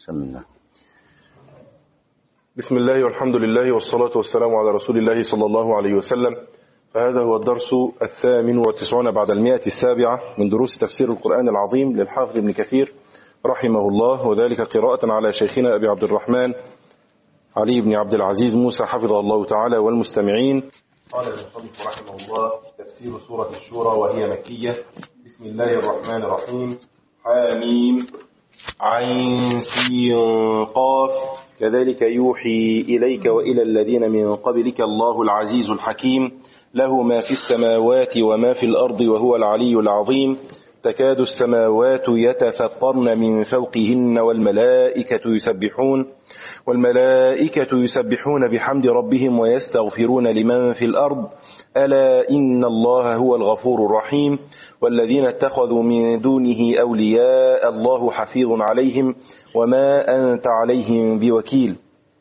بسم الله. بسم الله والحمد لله والصلاة والسلام على رسول الله صلى الله عليه وسلم. فهذا هو الدرس 98 بعد 107 من دروس تفسير القرآن العظيم للحافظ ابن كثير رحمه الله، وذلك قراءة على شيخنا أبي عبد الرحمن علي بن عبد العزيز موسى حفظه الله تعالى والمستمعين. قال المصنف رحمه الله: تفسير سورة الشورى وهي مكية. بسم الله الرحمن الرحيم. حاميم عين سين قاف كذلك يوحي إليك وإلى الذين من قبلك الله العزيز الحكيم له ما في السماوات وما في الأرض وهو العلي العظيم. تكاد السماوات يتفطرن من فوقهن والملائكة يسبحون بحمد ربهم ويستغفرون لمن في الأرض ألا إن الله هو الغفور الرحيم. والذين اتخذوا من دونه أولياء الله حفيظ عليهم وما أنت عليهم بوكيل.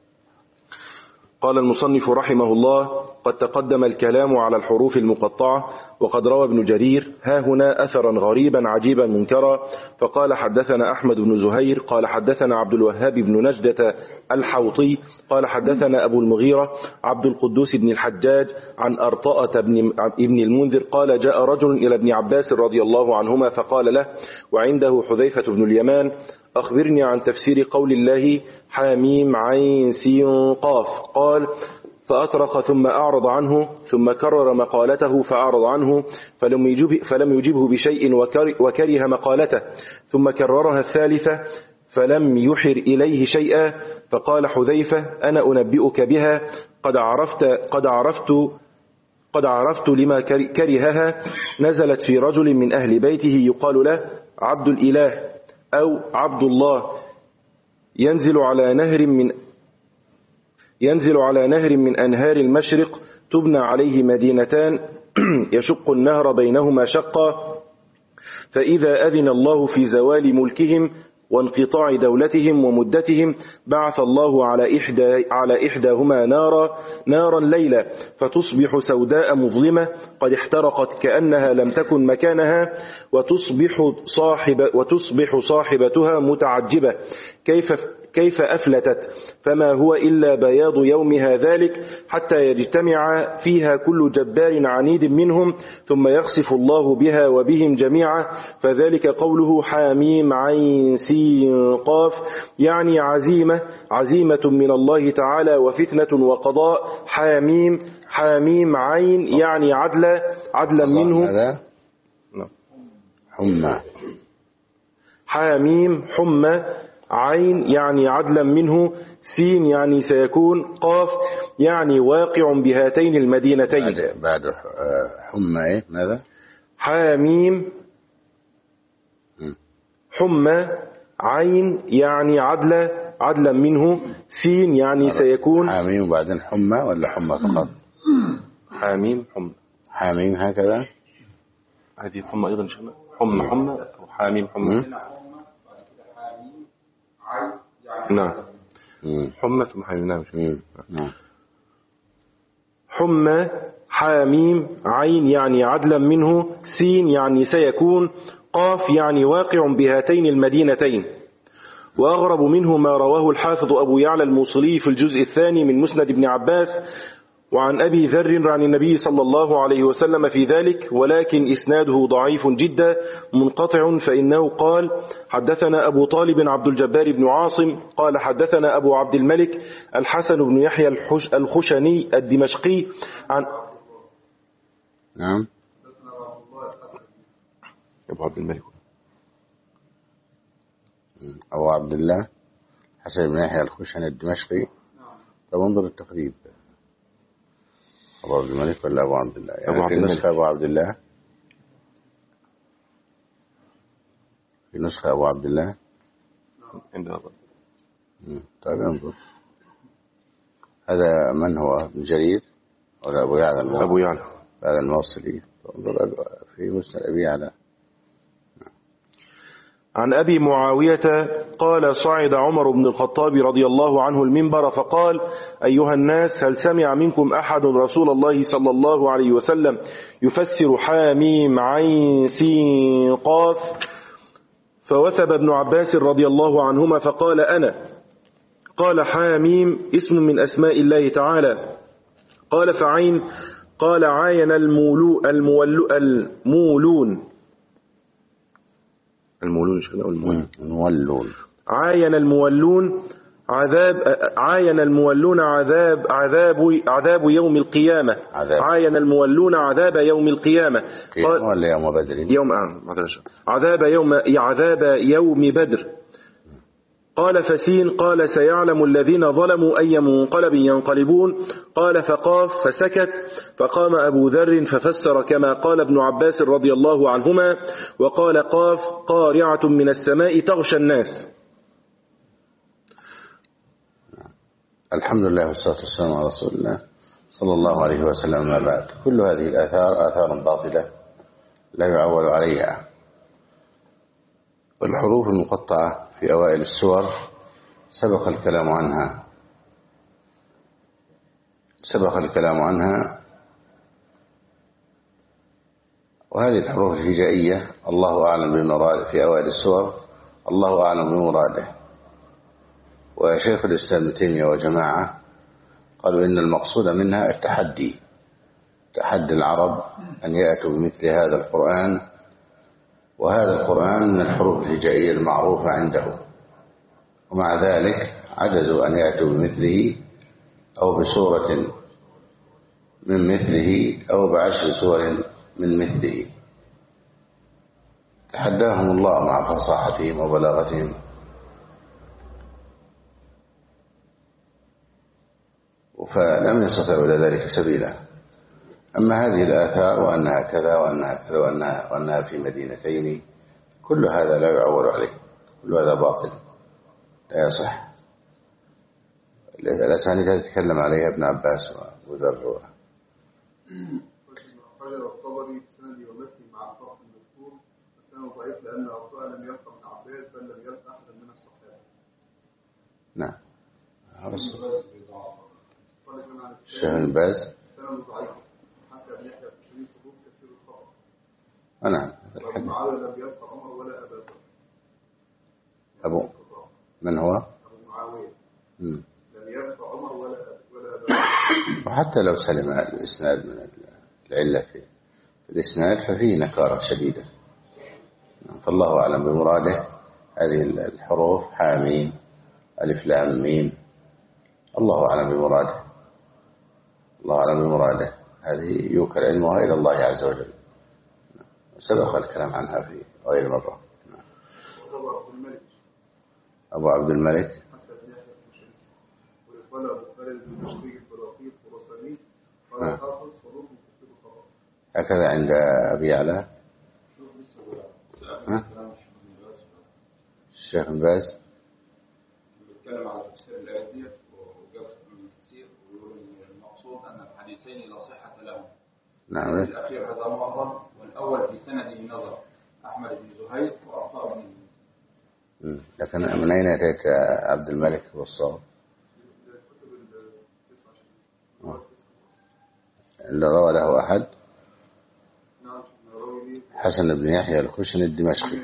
قال المصنف رحمه الله: قد تقدم الكلام على الحروف المقطعة، وقد روى ابن جرير ها هنا أثرا غريبا عجيبا منكرا، فقال: حدثنا أحمد بن زهير قال حدثنا عبد الوهاب بن نجدة الحوطي قال حدثنا أبو المغيرة عبد القدوس بن الحجاج عن أرطأة ابن المنذر قال: جاء رجل إلى ابن عباس رضي الله عنهما فقال له وعنده حذيفة بن اليمان: أخبرني عن تفسير قول الله حاميم عين سين قاف. قال: فأطرق ثم أعرض عنه، ثم كرر مقالته فأعرض عنه فلم يجبه بشيء وكره مقالته، ثم كررها الثالثة فلم يحر إليه شيئا، فقال حذيفة: أنا أنبئك بها، قد عرفت لما كرهها. نزلت في رجل من أهل بيته يقال له عبد الإله أو عبد الله، ينزل على نهر من أنهار المشرق، تبنى عليه مدينتان يشق النهر بينهما شقا، فإذا أذن الله في زوال ملكهم وانقطاع دولتهم ومدتهم بعث الله على إحداهما نارا ليلة، فتصبح سوداء مظلمة قد احترقت كأنها لم تكن مكانها، وتصبح صاحبتها متعجبة كيف أفلتت، فما هو إلا بياض يومها ذلك، حتى يجتمع فيها كل جبار عنيد منهم، ثم يخسف الله بها وبهم جميعا. فذلك قوله حاميم عين سين قاف، يعني عزيمة من الله تعالى وفتنة وقضاء. حاميم عين يعني عدلا منه. حمى. حاميم حمى عين يعني عدلا منه، سين يعني سيكون، قاف يعني واقع بهاتين المدينتين. بعد حمى ايه ماذا؟ حاميم حمى عين يعني عدلا منه، سين يعني سيكون. حاميم وبعدين حمى ولا حمى فقط؟ حاميم هكذا. هذه حمى أيضا حمى أو حاميم حمى. نعم. حمى ثم حاميم. نعم. حمى حاميم عين يعني عدلا منه، سين يعني سيكون، قاف يعني واقع بهاتين المدينتين. وأغرب منه ما رواه الحافظ أبو يعلى الموصلي في الجزء الثاني من مسند ابن عباس وعن أبي ذر عن النبي صلى الله عليه وسلم في ذلك، ولكن إسناده ضعيف جدا منقطع، فإنه قال: حدثنا أبو طالب عبد الجبار بن عاصم قال حدثنا أبو عبد الملك الحسن بن يحيى الخشني الدمشقي عن نعم أبو عبد الملك أبو عبد الله حسن بن يحيى الخشني الدمشقي. طب انظر التقريب، أبو عبد الملك ولا أبو عبد الله؟ يعني في نسخة أبو عبد الله، في نسخة أبو عبد الله عندنا. طيب انظر، هذا من هو؟ ابن جرير ولا أبو يعلى؟ أبو يعلى هذا الموصلي. انظر في مسند أبي يعلى. عن أبي معاوية قال: صعد عمر بن الخطاب رضي الله عنه المنبر فقال: أيها الناس، هل سمع منكم أحد رسول الله صلى الله عليه وسلم يفسر حاميم عين سين قاف؟ فوثب ابن عباس رضي الله عنهما فقال أنا. قال حاميم اسم من أسماء الله تعالى. قال فعين. قال عاين المولون عاين المولون عذاب يوم القيامة. عاين المولون عذاب يوم القيامة. ولا يوم بدر عذاب يوم بدر. قال فسين. قال سيعلم الذين ظلموا أي منقلب ينقلبون. قال فقاف فسكت. فقام أبو ذر ففسر كما قال ابن عباس رضي الله عنهما. وقال قاف قارعة من السماء تغشى الناس. الحمد لله والصلاة والسلام على رسول الله صلى الله عليه وسلم. ما بعد، كل هذه الآثار آثار باطلة لا يعول عليها. والحروف المقطعة في أوائل السور سبق الكلام عنها وهذه الحروف الهجائية الله أعلم بمراده في أوائل السور، الله أعلم بمراده. وشيخ الإسلام ابن تيمية وجماعة قالوا إن المقصود منها التحدي، تحدي العرب أن يأتوا بمثل هذا القرآن، وهذا القرآن من الحروف الهجائية المعروفة عنده، ومع ذلك عجزوا أن يأتوا بمثله أو بسورة من مثله أو ب10 سور من مثله. تحداهم الله مع فصاحتهم وبلاغتهم. فلم يستطيعوا إلى ذلك سبيلا. أما هذه الآثار وأنها كذا وأنها كذا وأنها في مدينتين، كل هذا لا يعول عليه، كل هذا باطل لا يصح. الأسانيد التي تكلم عليها ابن عباس وذر. خرج الطبري بسند ومتن مع الفرق المذكور، فسنده ضعيف لأن أرطاء لم يلقى ابن عباس بل لم يلقى أحدا من الصحابة. نعم. الشيخ بن باز سنده ضعيف حتى ابن يحيى الكشري صدوق كثير الخطأ. نعم. وابن معاوية لم يلقى عمر ولا أبا بكر. أبو من هو؟ أبو معاوية لم يلقى عمر ولا أبا بكر. وحتى لو سلم الإسناد من العلة في الإسناد ففيه نكارة شديدة. فالله أعلم بمراده. هذه الحروف حامين ألف لام ميم، الله أعلم بمراده، الله أعلم بمراده. هذه يوكل علمها إلى الله عز وجل، سبق الكلام عنها في غير مرة. أبو عبد الملك هكذا عند أبي يعلى. الشيخ بن باز بيتكلم على تفسير الآية دي وجاب من كثير ويقول إن المقصود أن الحديثين لا صحة لهم. نعم. الأخير هذا معظم، والأول في سنده نظر أحمد بن زهير وأعطاه بن. لكن من أين أتيت عبد الملك والصواب؟ اللي روى له أحد حسن بن يحيى الخشني الدمشقي.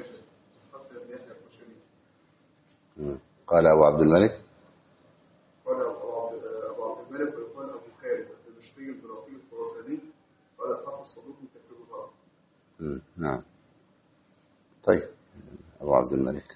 قال أبو عبد الملك قال أبو عبد الملك ويقال أبو خالد الدمشقي البراقي الخراساني قال حافظ الصدوق من تكتب الغرب. نعم. طيب أبو عبد الملك.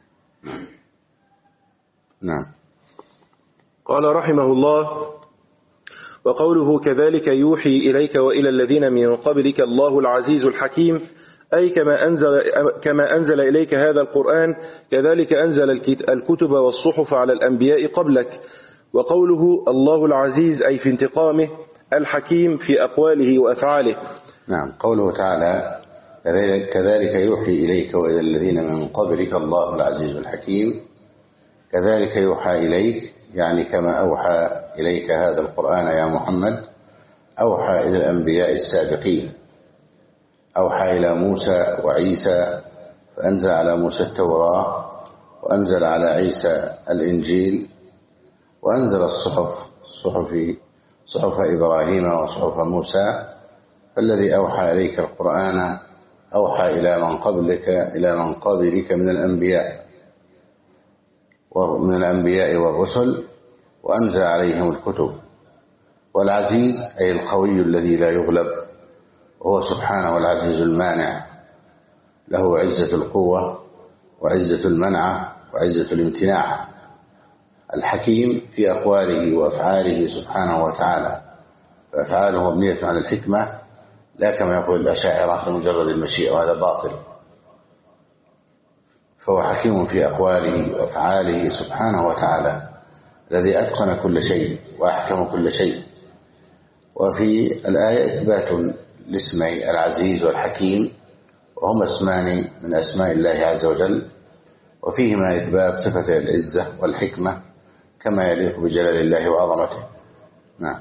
نعم. قال رحمه الله: وقوله كذلك يوحي إليك وإلى الذين من قبلك الله العزيز الحكيم، أي كما أنزل إليك هذا القرآن كذلك أنزل الكتب والصحف على الأنبياء قبلك. وقوله الله العزيز أي في انتقامه، الحكيم في أقواله وأفعاله. نعم. قوله تعالى كذلك يوحي إليك وإلى الذين من قبلك الله العزيز الحكيم، كذلك يوحى إليك يعني كما أوحى إليك هذا القرآن يا محمد أوحى إلى الأنبياء السابقين. أوحى إلى موسى وعيسى فأنزل على موسى التوراة، وأنزل على عيسى الإنجيل، وأنزل صحف إبراهيم وصحف موسى. فالذي أوحى إليك القرآن أوحى إلى من قبلك من الأنبياء والرسل وأنزل عليهم الكتب. والعزيز أي القوي الذي لا يغلب، وهو سبحانه العزيز المانع، له عزة القوة وعزة المنع وعزة الامتناع. الحكيم في أقواله وأفعاله سبحانه وتعالى، فأفعاله مبنية على الحكمة لا كما يقول الأشاعرة مجرد المشيئة، وهذا باطل. فهو حكيم في أقواله وأفعاله سبحانه وتعالى، الذي أتقن كل شيء وأحكم كل شيء. وفي الآية إثبات لاسمي العزيز والحكيم، وهما اسمان من أسماء الله عز وجل، وفيهما إثبات صفة العزة والحكمة كما يليق بجلال الله وعظمته. نعم.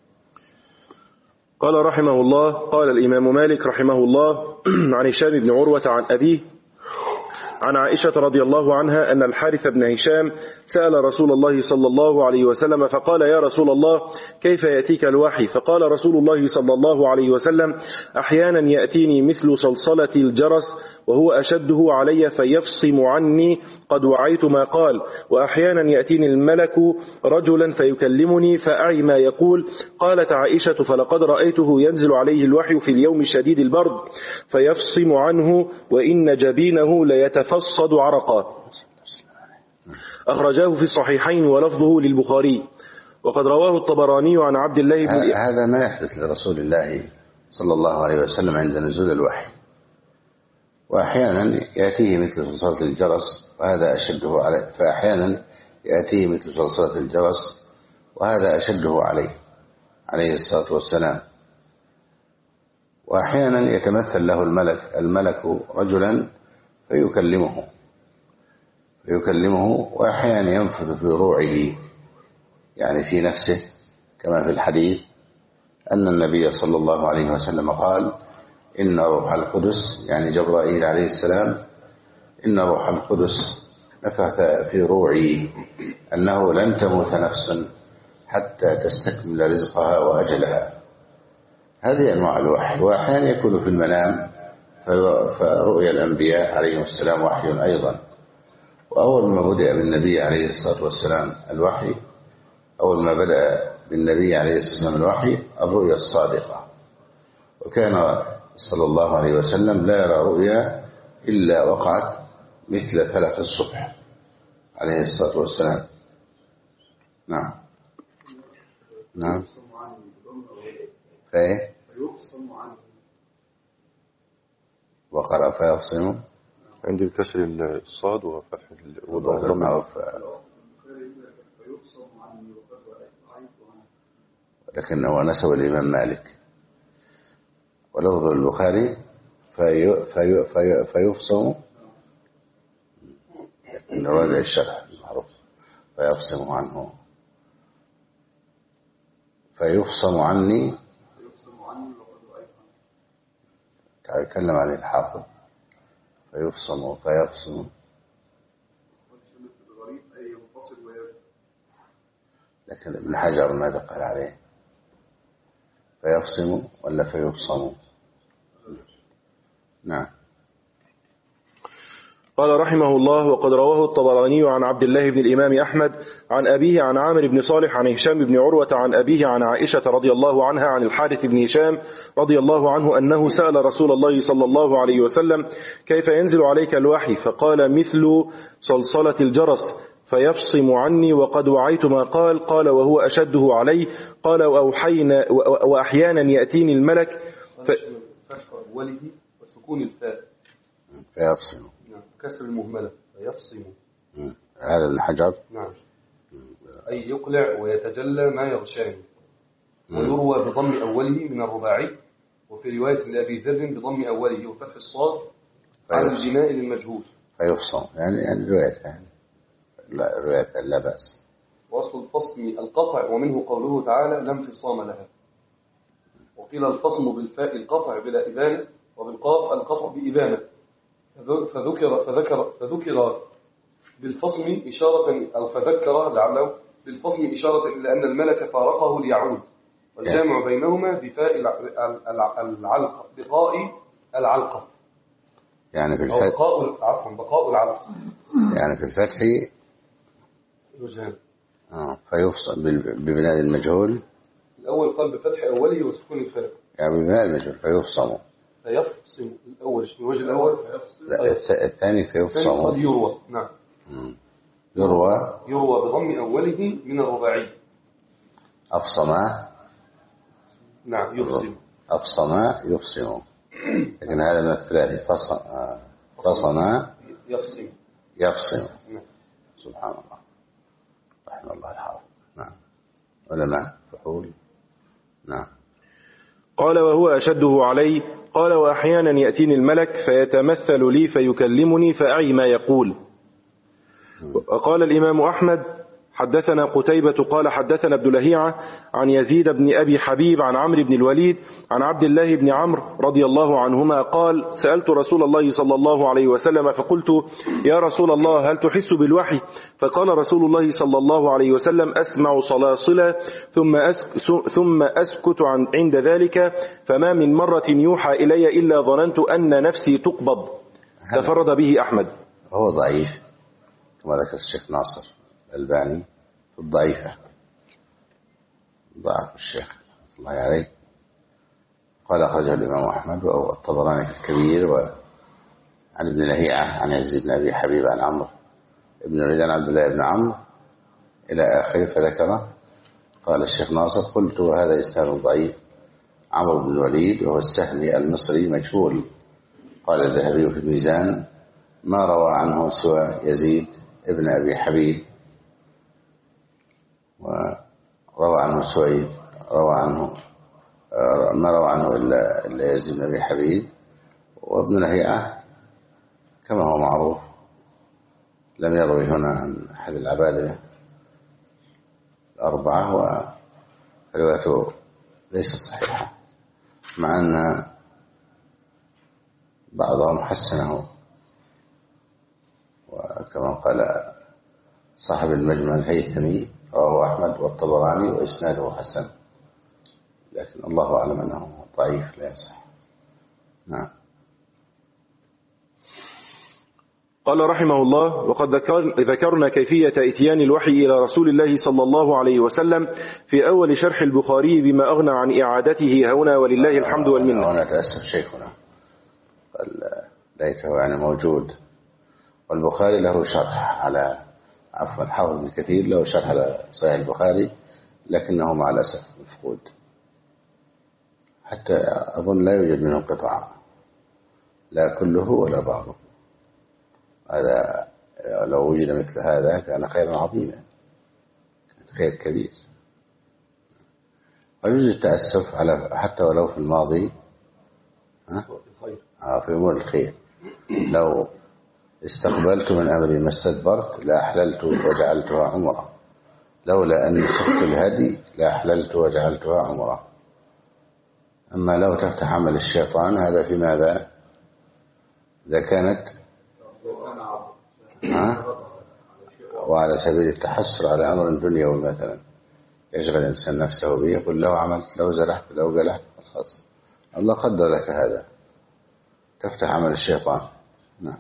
قال رحمه الله: قال الإمام مالك رحمه الله عن هشام بن عروة عن أبيه عن عائشة رضي الله عنها أن الحارث بن هشام سأل رسول الله صلى الله عليه وسلم فقال: يا رسول الله، كيف يأتيك الوحي؟ فقال رسول الله صلى الله عليه وسلم: أحيانا يأتيني مثل صلصلة الجرس وهو أشده علي فيفصم عني قد وعيت ما قال، وأحيانا يأتيني الملك رجلا فيكلمني فأعي ما يقول. قالت عائشة: فلقد رأيته ينزل عليه الوحي في اليوم شديد البرد فيفصم عنه وإن جبينه ليتفصد عرقا. أخرجاه في الصحيحين ولفظه للبخاري. وقد رواه الطبراني عن عبد الله بن هذا ما يحدث لرسول الله صلى الله عليه وسلم عند نزول الوحي، وأحيانا يأتيه مثل صلصلة الجرس وهذا أشده عليه، فأحيانا يأتيه مثل صلصلة الجرس وهذا أشده عليه الصلاة والسلام. وأحيانا يتمثل له الملك رجلا فيكلمه، وأحيانا ينفذ في روعه، يعني في نفسه، كما في الحديث أن النبي صلى الله عليه وسلم قال: إن روح القدس، يعني جبرائيل عليه السلام، إن روح القدس نفث في روعي أنه لن تموت نفس حتى تستكمل رزقها وأجلها. هذه أنواع الوحي. وأحيانا يكون في المنام، فرؤيا الأنبياء عليهم السلام وحي أيضا. وأول ما بدأ بالنبي عليه الصلاة والسلام الوحي، أول ما بدأ بالنبي عليه الصلاة والسلام الوحي الرؤيا الصادقة، وكان صلى الله عليه وسلم لا يرى رؤيا إلا وقعت مثل فلق الصبح عليه الصلاة والسلام. نعم. وقرأ فيفصم عندي بكسر الصاد وفتح وضم، لكنه نسب الإمام مالك. ولفظ البخاري فيفصم، إن راجع الشرح المعروف فيفصم عنه، فيفصم عني، يتكلم عن الحافظ فيفصم. لكن ابن حجر ماذا قال عليه؟ فيفصم ولا فيفصم؟ نعم. قال رحمه الله: وقد رواه الطبراني عن عبد الله بن الإمام أحمد عن أبيه عن عامر بن صالح عن هشام بن عروة عن أبيه عن عائشة رضي الله عنها عن الحارث بن هشام رضي الله عنه أنه سأل رسول الله صلى الله عليه وسلم: كيف ينزل عليك الوحي؟ فقال: مثل صلصلة الجرس فيفصم عني وقد وعيت ما قال. قال: وهو أشده علي. قال: وأحيانا يأتيني الملك فتح أوله وسكون الفاء فيفصم، كسر المهملة فيفصم. هذا ابن حجر. نعم. أي يقلع ويتجلى ما يغشاني. ويروى بضم أوله من الرباعي، وفي رواية لأبي ذر بضم أوله وفتح الصاد على البناء للمجهول فيفصم، يعني رواية لا بأس. وأصل الفصم القطع، ومنه قوله تعالى: لا انفصام لها. وقيل الفصم بالفاء القطع بلا إبانة، وبالقاف القطع بإبانة. فذكر بالفصم إشارة، أو فذكر لعله بالفصم إشارة إلى أن الملك فارقه ليعود، والجامع بينهما بفاء العلقة، بقاء العلقة. يعني في أو الفتح بقاء العبد. يعني في الفتح وجهان. فيفصل ببناء المجهول. الأول قال بفتح أوله وسكون الفاء. يعني ببناء المجهول فيفصل. فيفصل الأول الوجه الأول. الثاني فيفصل. قد يروى. نعم. يروى بضم أوله من الرباعي. أفصم. نعم يفصل. أفصم يفصم. لكن هذا من الثلاثي فصم يفصم. نعم. سبحان الله. رحمه الله الحافظ. نعم. علماء فحول. نعم. قال وهو أشده علي. قال وأحيانا يأتيني الملك فيتمثل لي فيكلمني فأعي ما يقول. وقال الإمام أحمد حدثنا قتيبة قال حدثنا ابن لهيعة عن يزيد بن أبي حبيب عن عمرو بن الوليد عن عبد الله بن عمرو رضي الله عنهما قال سألت رسول الله صلى الله عليه وسلم فقلت يا رسول الله هل تحس بالوحي؟ فقال رسول الله صلى الله عليه وسلم أسمع صلاصلا ثم أسكت عند ذلك فما من مرة يوحى إلي إلا ظننت أن نفسي تقبض. تفرد به أحمد. هو ضعيف كما ذكر الشيخ ناصر الألباني في الضعيفة. ضعف الشيخ الله عليه. قال أخرجه الإمام أحمد والطبراني في الكبير وعن ابن لهيعة عن يزيد بن أبي حبيب عن عمرو ابن الوليد عن عبد الله بن عمرو إلى آخره فذكره. قال الشيخ ناصر قلت وهذا إسناد ضعيف. عمرو بن الوليد وهو السهمي المصري مجهول. قال الذهبي في الميزان ما روى عنه سوى يزيد ابن أبي حبيب وروى عنه سويد ما روى عنه إلا يزيد بن أبي حبيب. وابن لهيعة كما هو معروف لم يروي هنا عن أحد العبادة الأربعة وروايته ليست صحيحة مع أن بعضهم حسنه وكما قال صاحب المجمع الهيثمي رواه أحمد والطبراني وإسناده حسن لكن الله أعلم أنه ضعيف لا يصح. نعم. قال رحمه الله وقد ذكرنا كيفية إتيان الوحي إلى رسول الله صلى الله عليه وسلم في أول شرح البخاري بما أغنى عن إعادته هنا ولله الحمد والمنة. أنا أتأسف شيخنا ليته يعني موجود والبخاري له شرح على حافظ ابن كثير له شرح على صحيح البخاري لكنه مع الأسف مفقود حتى أظن لا يوجد منه قطع لا كله ولا بعضه. هذا لو وجد مثل هذا كان خيرا عظيما كان خير كبير. ويجوز التأسف على حتى ولو في الماضي في أمور الخير. لو استقبلت من أمري ما استدبرت لا أحللت وجعلتها عمرة لولا أني سقت الهدي لا أحللت وجعلتها عمرة. أما لو تفتح عمل الشيطان هذا في ماذا إذا كانت وعلى سبيل التحسر على أمر دنيوي مثلا يشغل الإنسان نفسه به يقول لو عملت لو زرعت لو قلعت خلاص الله قدر لك هذا تفتح عمل الشيطان. نعم.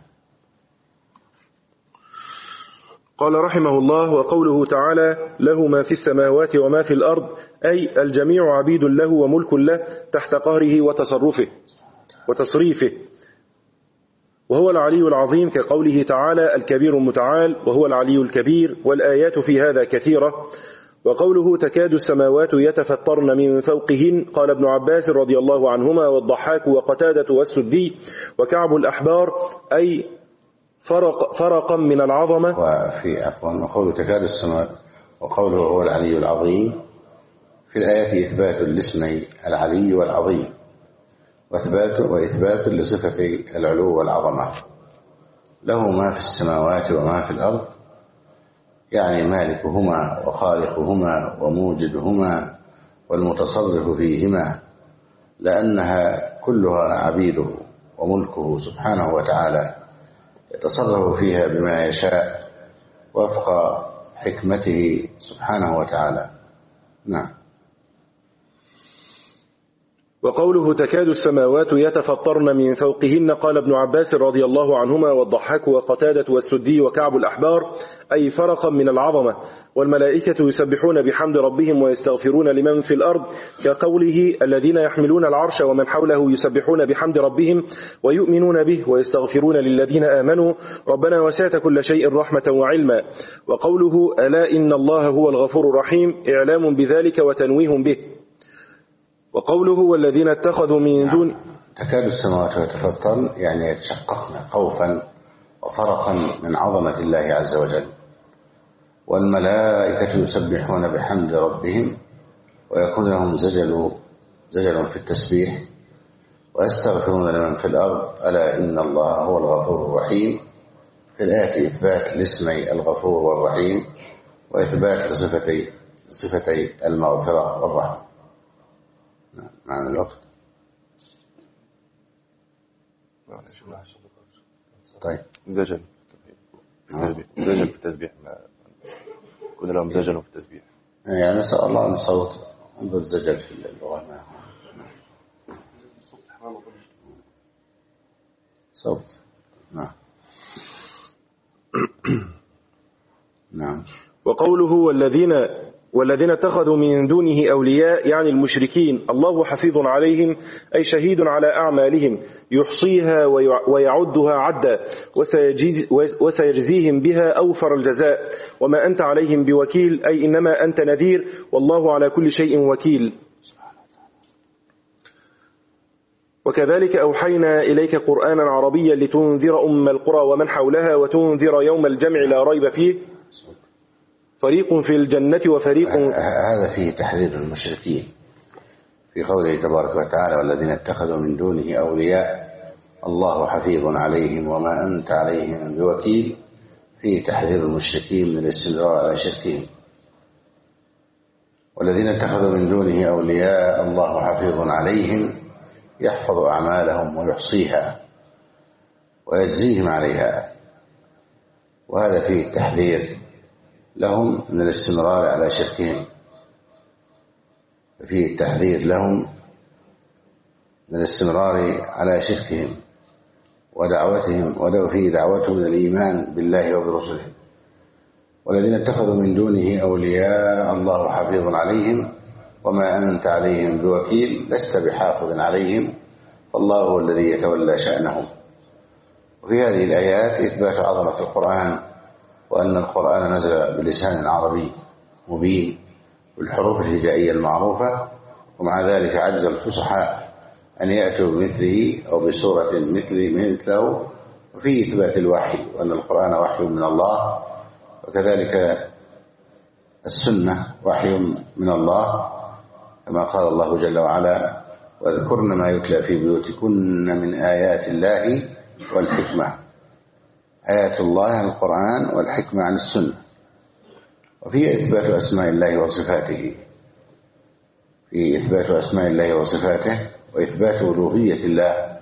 قال رحمه الله وقوله تعالى له ما في السماوات وما في الأرض أي الجميع عبيد له وملك له تحت قهره وتصريفه وهو العلي العظيم كقوله تعالى الكبير المتعال وهو العلي الكبير والآيات في هذا كثيرة. وقوله تكاد السماوات يتفطرن من فوقهن قال ابن عباس رضي الله عنهما والضحاك وقتادة والسدي وكعب الأحبار أي فرقا من العظمة. وفي وقوله تكاد السماوات وقوله هو العلي العظيم في الآيات إثبات لاسمي العلي والعظيم وإثبات لصفة العلو والعظمة. له ما في السماوات وما في الأرض يعني مالكهما وخالقهما وموجدهما والمتصرف فيهما لأنها كلها عبيده وملكه سبحانه وتعالى يتصرف فيها بما يشاء وفق حكمته سبحانه وتعالى. نعم. وقوله تكاد السماوات يتفطرن من فوقهن قال ابن عباس رضي الله عنهما والضحاك وقتادة والسدي وكعب الأحبار أي فرقا من العظمة. والملائكة يسبحون بحمد ربهم ويستغفرون لمن في الأرض كقوله الذين يحملون العرش ومن حوله يسبحون بحمد ربهم ويؤمنون به ويستغفرون للذين آمنوا ربنا وسعت كل شيء رحمة وعلما. وقوله ألا إن الله هو الغفور الرحيم إعلام بذلك وتنويه به. وقوله والذين اتخذوا من دون تكاد السماوات يتفطرن يعني يتشققن خوفا وفرقا من عظمة الله عز وجل. والملائكة يسبحون بحمد ربهم ويكون لهم زجل في التسبيح ويستغفرون لمن في الأرض ألا إن الله هو الغفور الرحيم. في الآية إثبات لاسمي الغفور والرحيم وإثبات لصفتي المغفرة والرحمة. معنى الوقت. طيب زجل في التسبيح كل لهم زجل في التسبيح يعني نسأل الله أن صوت انظر زجل في اللغة صوت نعم. وقوله والذين اتخذوا من دونه أولياء يعني المشركين الله حفيظ عليهم أي شهيد على أعمالهم يحصيها ويعدها عدا وسيجزيهم بها أوفر الجزاء. وما أنت عليهم بوكيل أي إنما أنت نذير والله على كل شيء وكيل. وكذلك أوحينا إليك قرآنا عربيا لتنذر أم القرى ومن حولها وتنذر يوم الجمع لا ريب فيه فريق في الجنة وفريق. هذا فيه تحذير المشركين في قوله تبارك وتعالى والذين اتخذوا من دونه أولياء الله حفيظ عليهم وما أنت عليهم بوكيل. فيه تحذير المشركين من الاستمرار على شركهم. والذين اتخذوا من دونه أولياء الله حفيظ عليهم يحفظ أعمالهم ويحصيها ويجزيهم عليها. وهذا فيه التحذير لهم من الاستمرار على شركهم. فيه التحذير لهم من الاستمرار على شركهم ودعوتهم ولو فيه دعوتهم من الإيمان بالله وبرسله. والذين اتخذوا من دونه أولياء الله حفيظ عليهم وما أنت عليهم بوكيل لست بحافظ عليهم فالله هو الذي يتولى شأنهم. وفي هذه الآيات إثبات عظمة القرآن وأن القرآن نزل بلسان عربي مبين بالحروف الهجائية المعروفة ومع ذلك عجز الفصحاء أن يأتوا بمثله أو بسورة مثله. وفيه إثبات الوحي وأن القرآن وحي من الله وكذلك السنة وحي من الله كما قال الله جل وعلا واذكرن ما يتلى في بيوتكن من آيات الله والحكمة. آيات الله عن القرآن والحكمة عن السنة. وفيه إثبات أسماء الله وصفاته. فيه إثبات أسماء الله وصفاته وإثبات ألوهية الله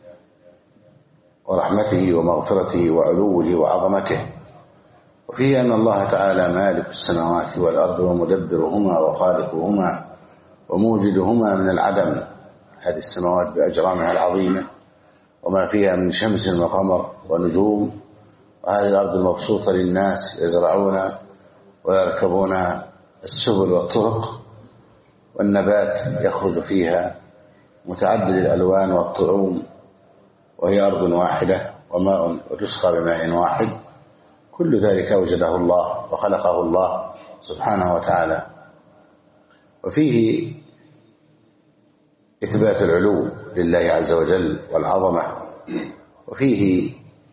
ورحمته ومغفرته وعلوه وعظمته. وفيه أن الله تعالى مالك السماوات والأرض ومدبرهما وخالقهما وموجدهما من العدم. هذه السماوات بأجرامها العظيمة وما فيها من شمس وقمر ونجوم وهذه الأرض المبسوطة للناس يزرعون ويركبون السبل والطرق والنبات يخرج فيها متعدد الألوان والطعوم وهي أرض واحدة وماء وتسقى بماء واحد. كل ذلك أوجده الله وخلقه الله سبحانه وتعالى. وفيه إثبات العلو لله عز وجل والعظمة. وفيه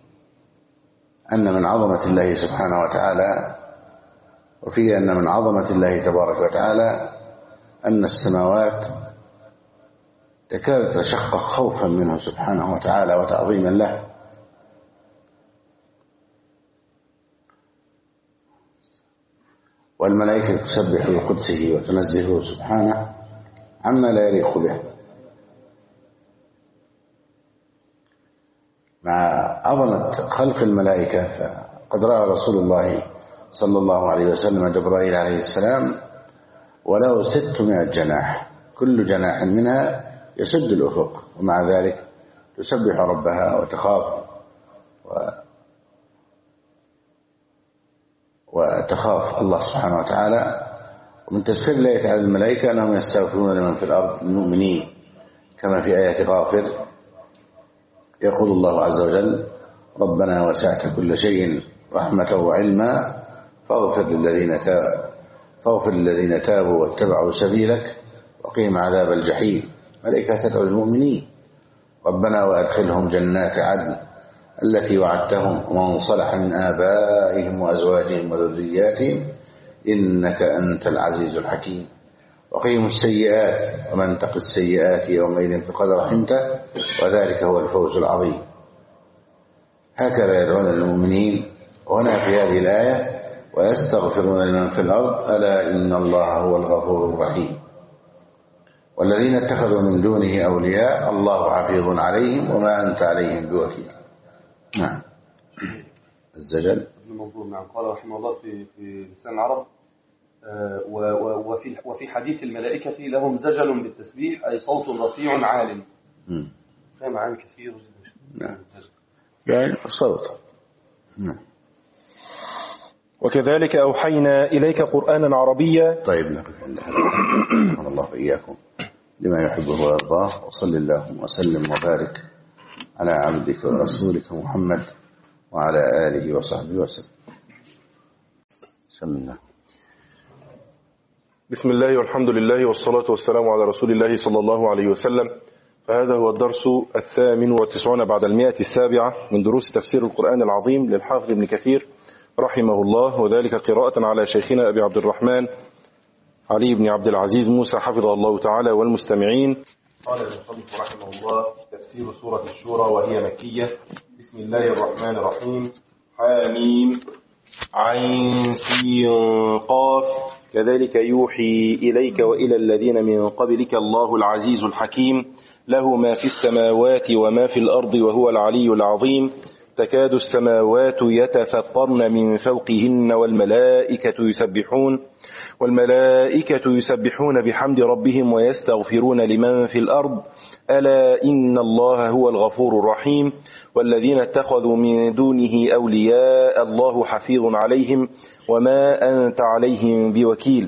أن من عظمة الله سبحانه وتعالى وفيه أن من عظمة الله تبارك وتعالى أن السماوات تكاد تشقق خوفا منه سبحانه وتعالى وتعظيما له. والملائكة تسبح بقدسه وتنزهه سبحانه عما لا يليق به. مع عظمة خلق الملائكة فقد رأى رسول الله صلى الله عليه وسلم جبرائيل عليه السلام وله 600 جناح كل جناح منها يسد الأفق، ومع ذلك تسبح ربها وتخاف الله سبحانه وتعالى. ومن تسخير الله تعالى الملائكة أنهم يستغفرون لمن في الأرض المؤمنين، كما في آية غافر يقول الله عز وجل: ربنا وسعت كل شيء رحمة وعلما فاغفر للذين تابوا واتبعوا سبيلك وقيم عذاب الجحيم. ملائكة تدعو للمؤمنين: ربنا وأدخلهم جنات عدن التي وعدتهم ومن صلح من آبائهم وأزواجهم وذرياتهم إنك أنت العزيز الحكيم. وقيم السيئات ومن تق السيئات يومئذ فقد رحمته وذلك هو الفوز العظيم. هكذا يدعون للمؤمنين. وهنا في هذه الآية: ويستغفرون لمن في الأرض ألا إن الله هو الغفور الرحيم. والذين اتخذوا من دونه أولياء الله حفيظ عليهم وما أنت عليهم بوكيل. نعم. الزجل المنظور. نعم. قال رحمه الله في لسان العرب: وفي حديث الملائكة لهم زجل بالتسبيح، أي صوت رفيع عال. فيها معاني كثير. نعم. يعني صوت. نعم. وكذلك أوحينا إليك قرآنا عربيا. طيب نقف عند هذا. رحمه الله وإياكم لما يحبه ويرضاه، وصل اللهم وسلم وبارك على عبدك ورسولك محمد وعلى آله وصحبه وسلم. بسم الله. بسم الله والحمد لله والصلاة والسلام على رسول الله صلى الله عليه وسلم. فهذا هو الدرس 98 بعد 107 من دروس تفسير القرآن العظيم للحافظ ابن كثير رحمه الله، وذلك قراءة على شيخنا أبي عبد الرحمن علي بن عبد العزيز موسى حفظه الله تعالى والمستمعين. قال المصنف رحمه الله: تفسير سورة الشورى وهي مكية. بسم الله الرحمن الرحيم. حاميم عين سين قاف كذلك يوحي إليك وإلى الذين من قبلك الله العزيز الحكيم له ما في السماوات وما في الأرض وهو العلي العظيم. تكاد السماوات يتفطرن من فوقهن والملائكة يسبحون بحمد ربهم ويستغفرون لمن في الأرض ألا إن الله هو الغفور الرحيم. والذين اتخذوا من دونه أولياء الله حفيظ عليهم وما أنت عليهم بوكيل.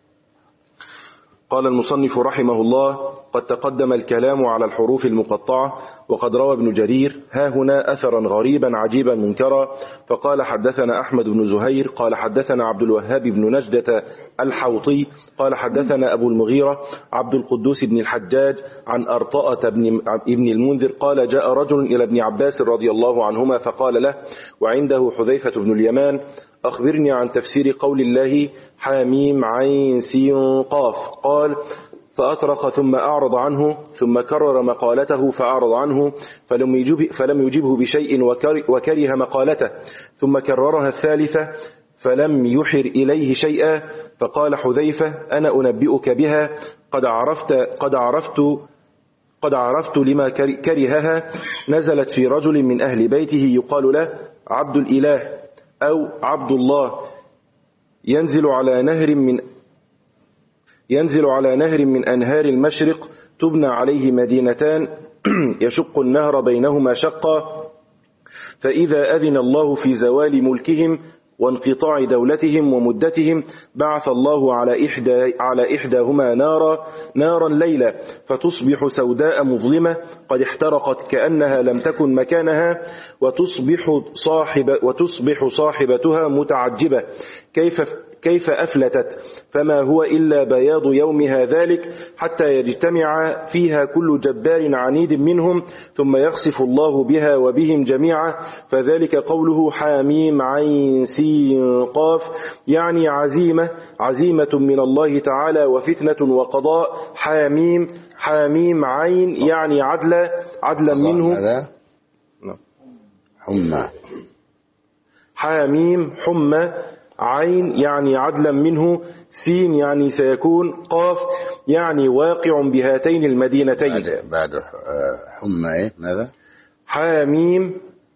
قال المصنف رحمه الله: قد تقدم الكلام على الحروف المقطعة، وقد روى ابن جرير ها هنا أثرا غريبا عجيبا منكرا. فقال: حدثنا أحمد بن زهير قال حدثنا عبد الوهاب بن نجدة الحوطي قال حدثنا أبو المغيرة عبد القدوس بن الحجاج عن أرطاءة ابن المنذر قال: جاء رجل إلى ابن عباس رضي الله عنهما فقال له وعنده حذيفة بن اليمان: أخبرني عن تفسير قول الله حاميم عين سين قاف. قال: فأطرق ثم أعرض عنه، ثم كرر مقالته فأعرض عنه فلم يجبه بشيء وكره مقالته، ثم كررها الثالثة فلم يحر إليه شيئا. فقال حذيفة: أنا أنبئك بها، قد عرفت لما كرهها. نزلت في رجل من أهل بيته يقال له عبد الإله أو عبد الله، ينزل على نهر من أنهار المشرق، تبنى عليه مدينتان يشق النهر بينهما شقا، فإذا أذن الله في زوال ملكهم وانقطاع دولتهم ومدتهم بعث الله على إحداهما نارا ليلا، فتصبح سوداء مظلمة قد احترقت كأنها لم تكن مكانها، وتصبح صاحبتها متعجبة كيف أفلتت، فما هو إلا بياض يومها ذلك، حتى يجتمع فيها كل جبار عنيد منهم، ثم يخسف الله بها وبهم جميعا. فذلك قوله حاميم عين سين قاف، يعني عزيمة من الله تعالى وفتنة وقضاء. حاميم عين يعني عدلا منه. حمى. حاميم حمى عين يعني عدلا منه، سين يعني سيكون، قاف يعني واقع بهاتين المدينتين. بعد حمى ايه ماذا؟ حاميم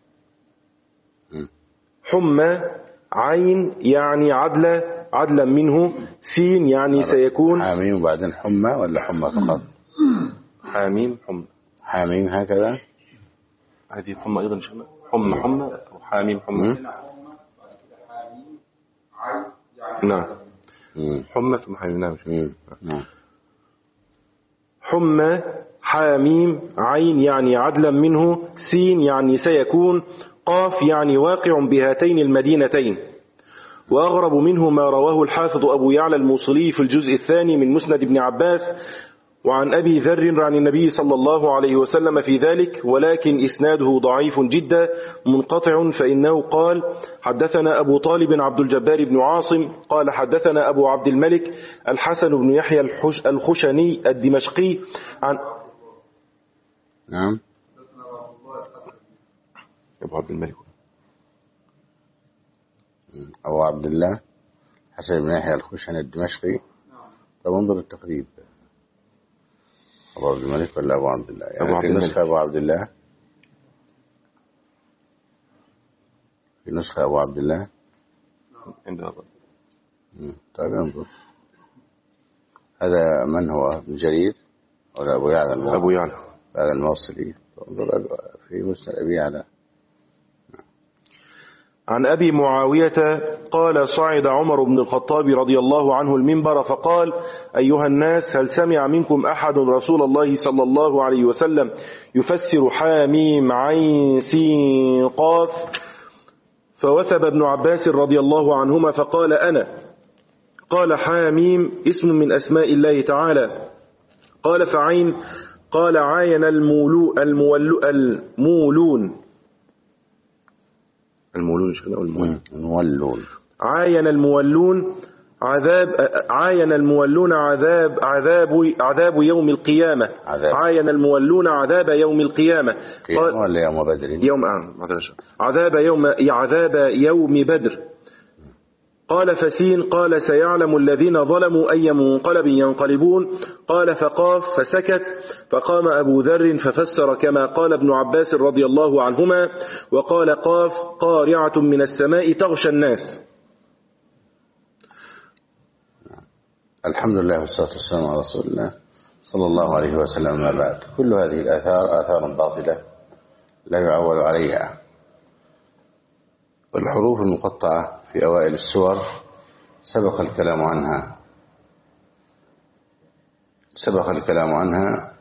حمى عين يعني عدلا منه، سين يعني سيكون. حاميم وبعدين حمى ولا حمى فقط؟ حاميم حمى. حاميم هكذا. هذه حمى أيضا شمال حمى أو حاميم حمى. نعم حمى ثم حاميم. نعم حمى حاميم عين يعني عدلا منه، سين يعني سيكون، قاف يعني واقع بهاتين المدينتين. وأغرب منه ما رواه الحافظ أبو يعلى الموصلي في الجزء الثاني من مسند ابن عباس وعن أبي ذر عن النبي صلى الله عليه وسلم في ذلك، ولكن إسناده ضعيف جدا منقطع، فإنه قال حدثنا أبو طالب عبد الجبار بن عاصم قال حدثنا أبو عبد الملك الحسن بن يحيى الخشني الدمشقي عن نعم أبو عبد الملك أبو عبد الله حسن بن يحيى الخشني الدمشقي. طب انظر التقريب، أبو عبد الملك ولا أبو عبد الله؟ يعني في نسخة أبو عبد الله، في نسخة أبو عبد الله عندنا. طيب انظر هذا من هو؟ ابن جرير ولا أبو يعلى؟ أبو يعلى هذا الموصلي. انظر في مسند أبي يعلى. عن أبي معاوية قال صعد عمر بن الخطاب رضي الله عنه المنبر فقال أيها الناس هل سمع منكم أحد رسول الله صلى الله عليه وسلم يفسر حاميم عين سين قاف؟ فوثب ابن عباس رضي الله عنهما فقال أنا. قال حاميم اسم من أسماء الله تعالى. قال فعين؟ قال عاين المولون المولون عاين المولون عذاب يوم القيامة. عاين المولون عذاب يوم القيامة. قال ولا يوم بدر؟ عذاب يوم بدر. قال فسين؟ قال سيعلم الذين ظلموا أي منقلب ينقلبون. قال فقاف؟ فسكت. فقام أبو ذر ففسر كما قال ابن عباس رضي الله عنهما، وقال قاف قارعة من السماء تغشى الناس. الحمد لله والصلاة والسلام على رسول الله صلى الله عليه وسلم. ما بعد، كل هذه الآثار آثار باطلة لا يعول عليها. والحروف المقطعة في أوائل السور سبق الكلام عنها،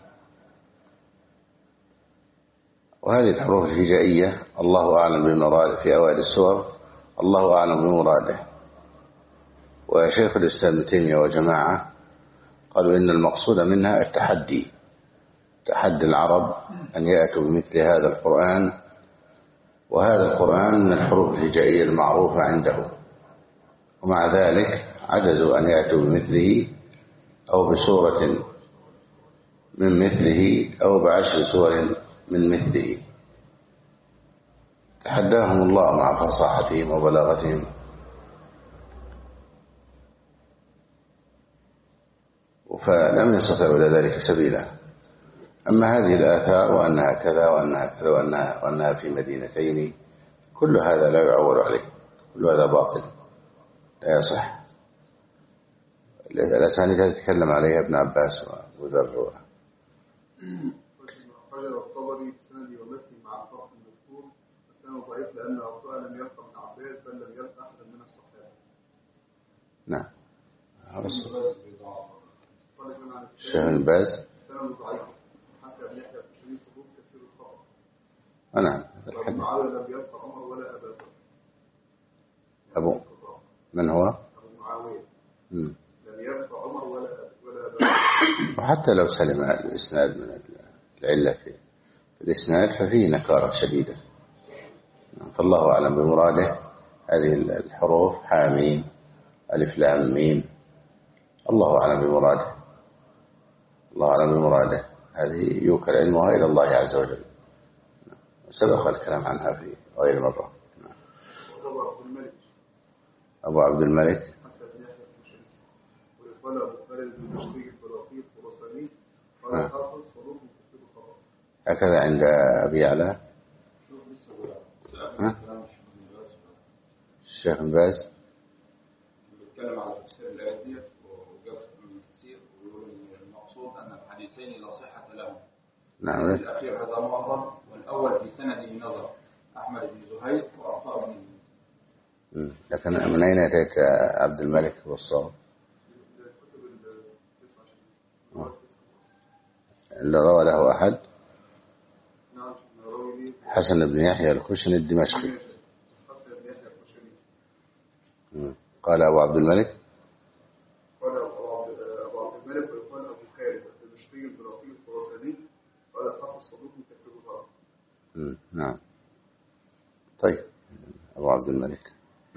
وهذه الحروف الهجائية الله أعلم بمراده في أوائل السور، الله أعلم بمراده. وشيخ الإسلام ابن تيمية وجماعة قالوا إن المقصود منها التحدي، تحدي العرب أن يأتوا بمثل هذا القرآن، وهذا القرآن من الحروف الهجائية المعروفة عنده، ومع ذلك عجزوا أن يأتوا بمثله أو بسورة من مثله أو ب10 سور من مثله. تحداهم الله مع فصاحتهم وبلاغتهم. فلم يستطيعوا إلى ذلك سبيلا. أما هذه الآثار وأنها كذا وأنها كذا وأنها في مدينتين، كل هذا لا يعول عليه، كل هذا باطل لا يصح. الأسانيد هذه تتكلم عليها ابن عباس وذر. قال الطبري سندي ومثلي مع الفرق المذكور، فسنه ضعيف لأن أخطاء لم يلقى ابن عباس بل لم يلقى أحدا من الصحابة. نعم. الشيخ بن باز سنه ضعيف حسب يحيى الشريف صدوق كثير الخطأ. نعم. وابن معاوية لم يلقى عمر ولا أبا بكر. أبو من هو؟ أبو معاوية لم يلقى عمر ولا أبا بكر. وحتى لو سلم الإسناد من العلة في الإسناد ففيه نكارة شديدة. فالله أعلم بمراده. هذه الحروف حاميم ألف لام ميم، الله أعلم بمراده، الله أعلم بمراده. هذه يوكل علمها إلى الله عز وجل، سبق الكلام عنها في غير مرة. أبو عبد الملك هكذا عند أبي يعلى. الشيخ بن باز بيتكلم على تفسير الآية دي وجاب ابن كثير ويقول إن المقصود أن الحديثين لا صحة لهم، نعم. الأخير هذا معظم، والأول في سنده نظر أحمد بن زهير وعطاء بن. لكن من أين أتيك عبد الملك والصواب؟ اللي روى له أحد حسن بن يحيى الخشني الدمشقي. قال أبو عبد الملك قال أبو عبد الملك ويقال أبو خالد الدمشقي البراقي الخراساني قال حافظ صدوق كثير ضعف. نعم. طيب أبو عبد الملك.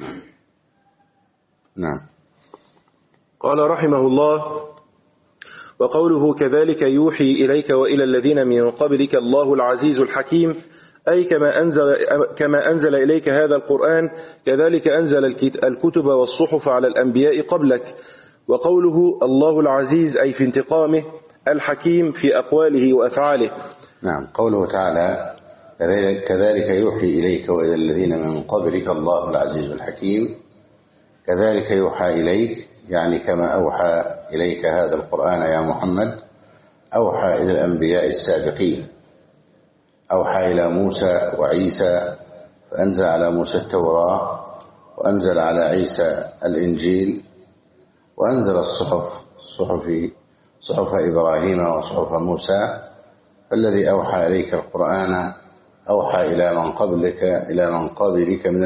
نعم. قال رحمه الله: وقوله كذلك يوحي إليك وإلى الذين من قبلك الله العزيز الحكيم، أي كما أنزل إليك هذا القرآن كذلك أنزل الكتب والصحف على الأنبياء قبلك. وقوله الله العزيز أي في انتقامه، الحكيم في أقواله وأفعاله. نعم. قوله تعالى كذلك يوحي إليك وإلى الذين من قبلك الله العزيز الحكيم، كذلك يوحى إليك يعني كما أوحى إليك هذا القرآن يا محمد أوحى إلى الأنبياء السابقين. أوحى إلى موسى وعيسى فأنزل على موسى التوراة، وأنزل على عيسى الإنجيل، وأنزل صحف إبراهيم وصحف موسى. فالذي أوحى إليك القرآن أوحى إلى من قبلك من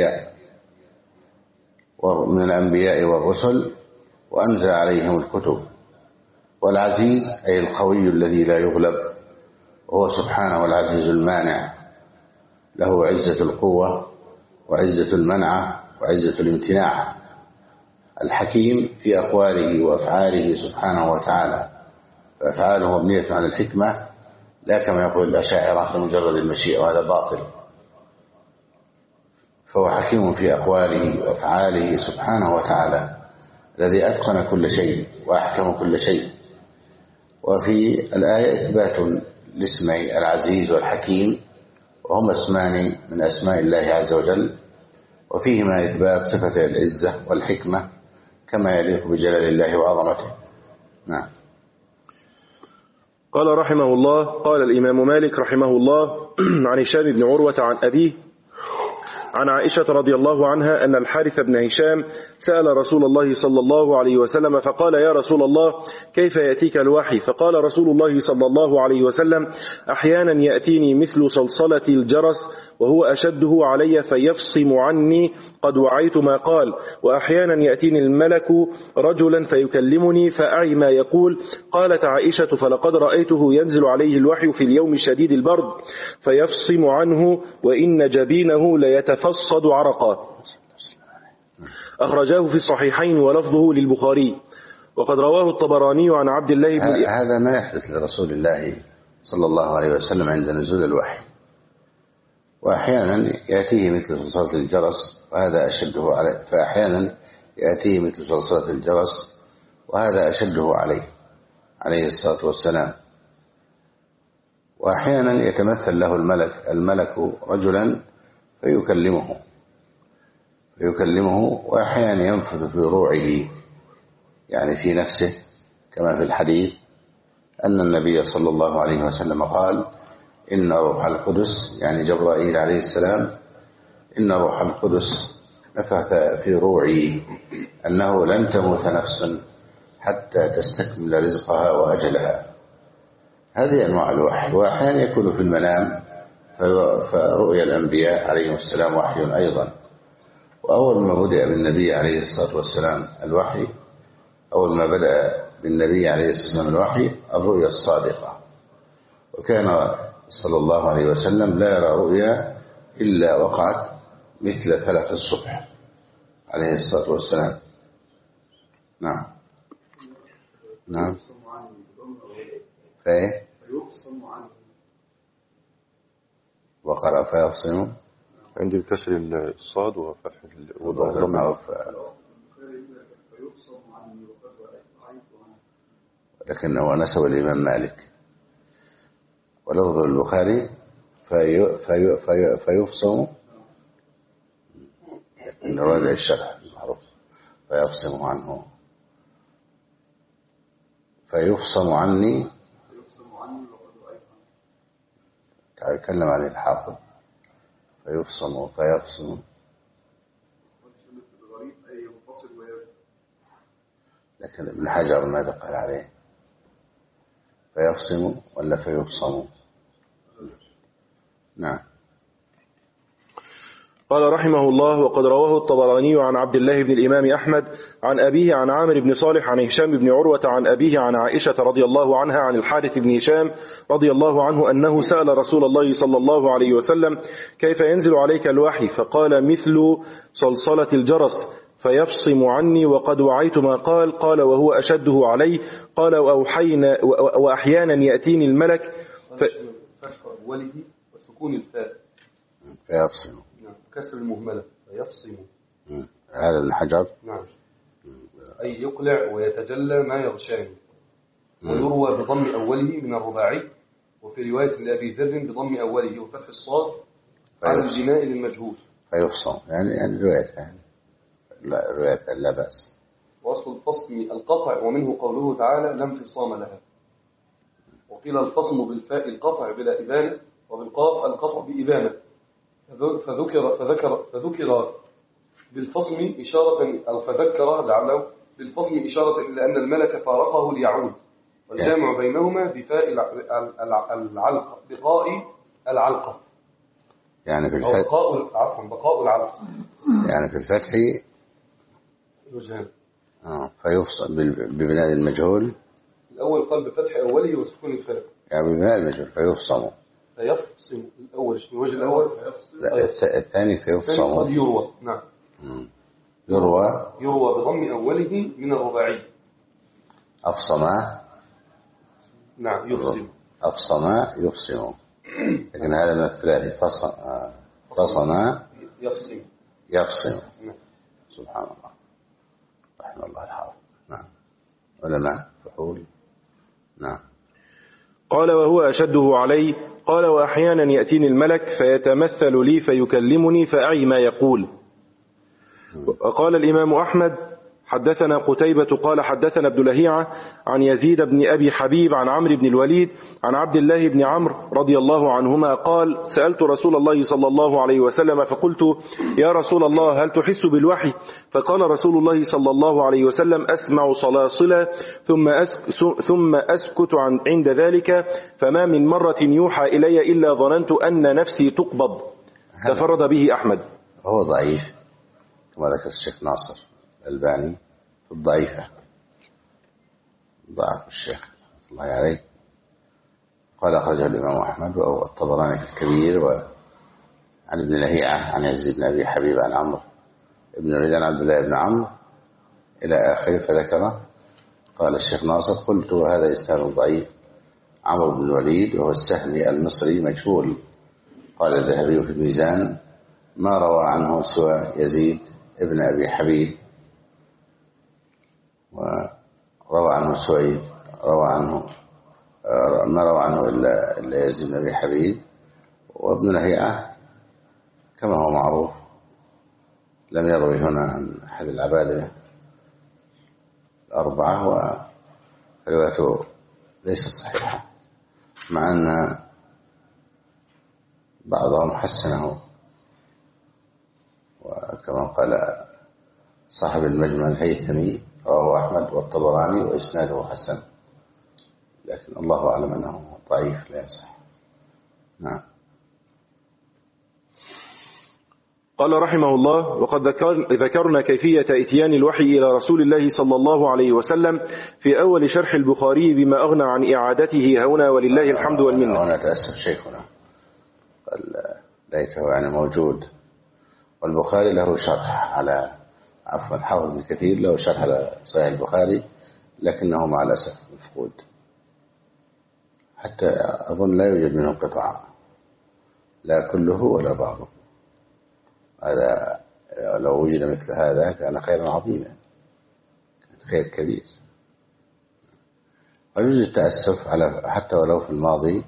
الأنبياء والرسل، وأنزل عليهم الكتب. والعزيز أي القوي الذي لا يغلب، وهو سبحانه العزيز المانع، له عزة القوة وعزة المنع وعزة الامتناع. الحكيم في أقواله وأفعاله سبحانه وتعالى، فأفعاله مبنية على الحكمة لا كما يقول الأشاعرة لمجرد المشيئة، وهذا باطل. فهو حكيم في أقواله وأفعاله سبحانه وتعالى، الذي أتقن كل شيء وأحكم كل شيء. وفي الآية إثبات لاسمي العزيز والحكيم، وهما اسمان من أسماء الله عز وجل، وفيهما إثبات صفة العزة والحكمة كما يليق بجلال الله وعظمته. نعم. قال رحمه الله: قال الإمام مالك رحمه الله عن هشام بن عروة عن أبيه عن عائشة رضي الله عنها أن الحارث بن هشام سأل رسول الله صلى الله عليه وسلم فقال: يا رسول الله كيف يأتيك الوحي؟ فقال رسول الله صلى الله عليه وسلم: أحيانا يأتيني مثل صلصلة الجرس وهو أشده علي فيفصم عني قد وعيت ما قال، وأحيانا يأتيني الملك رجلا فيكلمني فأعي ما يقول. قالت عائشة: فلقد رأيته ينزل عليه الوحي في اليوم شديد البرد فيفصم عنه وإن جبينه ليتفصد عرقا. أخرجاه في الصحيحين ولفظه للبخاري. وقد رواه الطبراني عن عبد الله بن هذا ما يحدث لرسول الله صلى الله عليه وسلم عند نزول الوحي، وأحيانا يأتيه مثل صلصلة الجرس وهذا أشده عليه، فأحيانا يأتيه مثل صلصلة الجرس وهذا أشده عليه الصلاة والسلام. وأحيانا يتمثل له الملك رجلا فيكلمه، وأحيانا ينفذ في روعه يعني في نفسه، كما في الحديث أن النبي صلى الله عليه وسلم قال: إن روح القدس يعني جبرائيل عليه السلام، إن روح القدس نفث في روعي أنه لن تموت نفس حتى تستكمل رزقها وأجلها. هذه أنواع الوحي. وأحيانا يكون في المنام، فرؤيا الأنبياء عليهم السلام وحي أيضا. وأول ما بدأ بالنبي عليه الصلاة والسلام الوحي، أول ما بدأ بالنبي عليه الصلاة والسلام الوحي الرؤيا الصادقة، وكان صلى الله عليه وسلم لا يرى رؤيا إلا وقعت مثل فلق الصبح عليه الصلاة والسلام. نعم. نعم. فإيه؟ وقرأ فيفصم عندي الكسر الصاد وفتح وضمه لكنه نسب الإمام مالك، ولفظ البخاري فيفصم، لكن راجع الشرح معروف فيفصم عنه، فيفصم عني يتكلم عليه الحافظ فيفصم فيفصم. الغريب أي ينفصل ويبدأ. لكن ابن حجر ماذا قال عليه؟ فيفصم ولا فيفصم؟ نعم. قال رحمه الله: وقد رواه الطبراني عن عبد الله بن الإمام أحمد عن أبيه عن عامر بن صالح عن هشام بن عروة عن أبيه عن عائشة رضي الله عنها عن الحارث بن هشام رضي الله عنه أنه سأل رسول الله صلى الله عليه وسلم: كيف ينزل عليك الوحي؟ فقال: مثل صلصلة الجرس فيفصم عني وقد وعيت ما قال. قال: وهو أشده علي. قال: وأحيانا يأتيني الملك فتح أوله وسكون الفاء فيفصم. نعم. كسر المهملة فيفصم. هذا ابن حجر. نعم. أي يقلع ويتجلى ما يغشاني. ويروى بضم أوله من الرباعي، وفي رواية لأبي ذر بضم أوله وفتح الصاد على البناء للمجهول. فيفصم يعني رواية لا رواية لا بأس. وأصل الفصم القطع، ومنه قوله تعالى: لا انفصام لها. وقيل الفصم بالفاء القطع بلا إبانة، وبالقاف القطع بإبانة. فذكر بالفصم إشارة، أو فذكر لعله بالفصم إشارة إلى أن الملك فارقه ليعود، والجامع بينهما بفاء العلقة، بقاء العلقة يعني في الفتح بقاء العلقة يعني في الفتح وجهان. فيفصل ببناء المجهول. الأول قال بفتح أوله وسكون الفاء، يعني ببناء المجهول فيفصم. فيفصم الأول الوجه الأول. الثاني فيفصم. قد يروى. نعم. يروى بضم أوله من الرباعي. أفصم. نعم. يفصم. أفصم يفصم. لكن هذا من الثلاثي. فصم يفصم. نعم. سبحان الله. رحمه الله الحافظ. نعم. علماء فحول. نعم. قال: وهو أشده علي. قال: وأحيانا يأتيني الملك فيتمثل لي فيكلمني فأعي ما يقول. وقال الإمام أحمد: حدثنا قتيبة قال حدثنا ابن لهيعة عن يزيد بن أبي حبيب عن عمرو بن الوليد عن عبد الله بن عمرو رضي الله عنهما قال: سألت رسول الله صلى الله عليه وسلم فقلت: يا رسول الله، هل تحس بالوحي؟ فقال رسول الله صلى الله عليه وسلم: أسمع صلاصلا ثم أسكت عند ذلك، فما من مرة يوحى إلي إلا ظننت أن نفسي تقبض. تفرد به أحمد. هو ضعيف كما ذكر الشيخ ناصر الألباني في الضعيفة، ضعف الشيخ الله عليه. قال: أخرجه الإمام أحمد والطبراني في الكبير، وعن ابن لهيعة عن يزيد بن أبي حبيب عن عمرو بن الوليد عن عبد الله بن عمرو إلى آخره. فذكر قال الشيخ ناصر: قلت هذا إسناد ضعيف. عمرو بن الوليد وهو السهمي المصري مجهول. قال الذهبي في الميزان: ما روى عنه سوى يزيد ابن أبي حبيب، وروى عنه سويد، ما روى عنه إلا يزيد بن أبي حبيب. وابن لهيعة كما هو معروف لم يروي هنا عن أحد العبادة الأربعة، وروايته ليست صحيحة، مع أن بعضهم حسنه، وكما قال صاحب المجمع الهيثمي: رواه أحمد والطبراني وإسناده حسن، لكن الله أعلم أنه ضعيف لا يصح. نعم. قال رحمه الله: وقد ذكرنا كيفية إتيان الوحي إلى رسول الله صلى الله عليه وسلم في أول شرح البخاري بما أغنى عن إعادته هنا، ولله الحمد والمنة. أنا أتأسف شيخنا قال ليته يعني موجود، والبخاري له شرح على حافظ ابن كثير له شرح على صحيح البخاري، لكنه مع الأسف مفقود، حتى أظن لا يوجد منه قطع، لا كله ولا بعضه. هذا لو وجد مثل هذا كان خيرا عظيما، كان خير كبير. ويجوز التأسف على حتى ولو في الماضي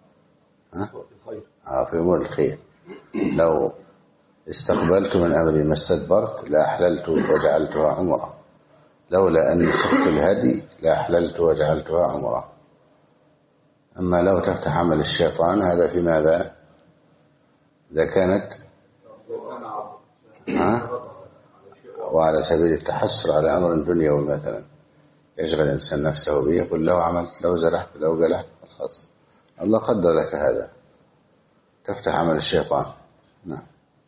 في أمور الخير. لو استقبلت من أمري ما استدبرت لأحللت وجعلتها عمرة، لولا أني سقت الهدي لأحللت وجعلتها عمرة. أما لو تفتح عمل الشيطان هذا في ماذا؟ إذا كانت وعلى سبيل التحسر على أمر دنيوي مثلا يشغل الإنسان نفسه به، يقول لو عملت لو زرحت لو قلحت خلاص الله قدر لك هذا، تفتح عمل الشيطان. نعم.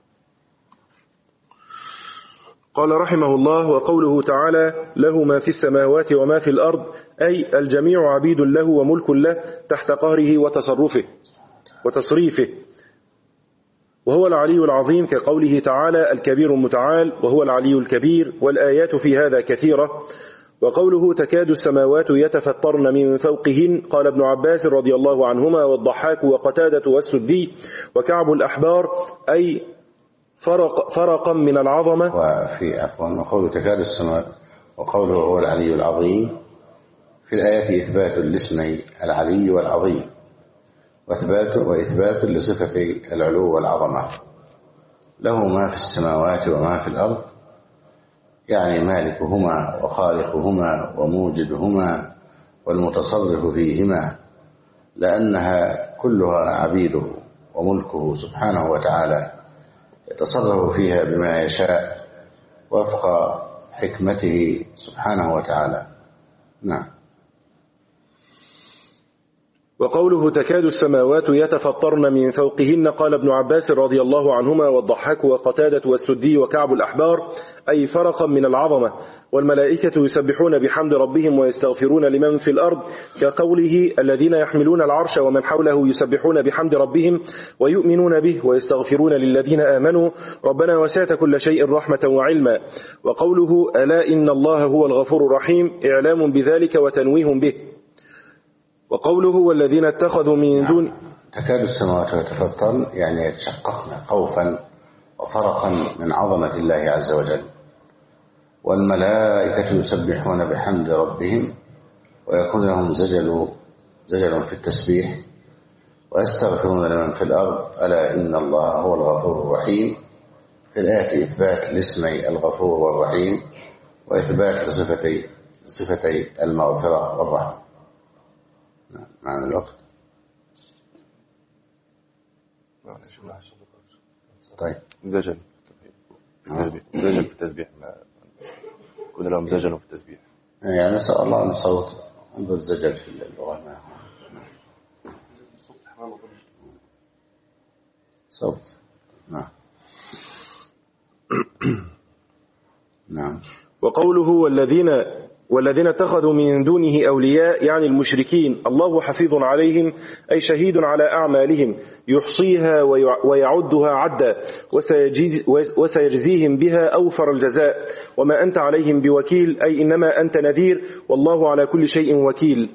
قال رحمه الله: وقوله تعالى: له ما في السماوات وما في الأرض، أي الجميع عبيد له وملك له تحت قهره وتصريفه، وهو العلي العظيم، كقوله تعالى: الكبير المتعال وهو العلي الكبير، والآيات في هذا كثيرة. وقوله: تكاد السماوات يتفطرن من فوقهن، قال ابن عباس رضي الله عنهما والضحاك وقتادة والسدي وكعب الأحبار، أي فرقا من العظمة. وفي وقوله تكاد السماوات وقوله هو العلي العظيم، في الآيات إثبات لاسمي العلي والعظيم، وإثبات لصفة العلو والعظمة. له ما في السماوات وما في الأرض، يعني مالكهما وخالقهما وموجدهما والمتصرف فيهما، لأنها كلها عبيده وملكه سبحانه وتعالى، يتصرف فيها بما يشاء وفق حكمته سبحانه وتعالى. نعم. وقوله تكاد السماوات يتفطرن من فوقهن، قال ابن عباس رضي الله عنهما والضحاك وقتادة والسدي وكعب الأحبار، أي فرقا من العظمة. والملائكة يسبحون بحمد ربهم ويستغفرون لمن في الأرض، كقوله: الذين يحملون العرش ومن حوله يسبحون بحمد ربهم ويؤمنون به ويستغفرون للذين آمنوا ربنا وسعت كل شيء رحمة وعلما. وقوله: ألا إن الله هو الغفور الرحيم، إعلام بذلك وتنويه به. وقوله: والذين اتخذوا من دون تكاد السماوات يتفطرن، يعني يتشققن خوفا وفرقا من عظمة الله عز وجل. والملائكة يسبحون بحمد ربهم ويكون لهم زجل في التسبيح، ويستغفرون لمن في الأرض، ألا إن الله هو الغفور الرحيم. في الآية إثبات لاسمي الغفور والرحيم، وإثبات لصفتي المغفرة والرحمة. معنى الوقت. طيب زجل في التسبيح، كنا لهم زجل في التسبيح، يعني نسأل الله أن صوت انظر زجل في اللغة صوت. نعم. نعم. وقوله: والذين اتخذوا من دونه أولياء، يعني المشركين، الله حفيظ عليهم، أي شهيد على أعمالهم، يحصيها ويعدها عدا، وسيجزيهم بها أوفر الجزاء. وما أنت عليهم بوكيل، أي إنما أنت نذير، والله على كل شيء وكيل.